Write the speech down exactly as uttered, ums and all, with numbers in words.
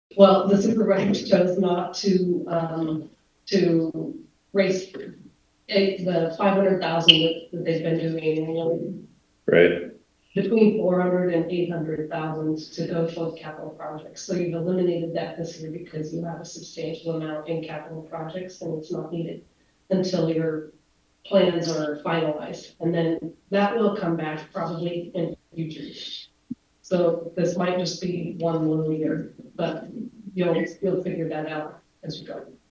Well, the supervisors chose not to, um, to raise it, the five hundred thousand that, that they've been doing annually, Right. between four hundred and eight hundred thousand to go towards capital projects. So you've eliminated that this year because you have a substantial amount in capital projects and it's not needed until your plans are finalized. And then that will come back probably in future years. So this might just be one little year, but you'll, you'll figure that out as you go.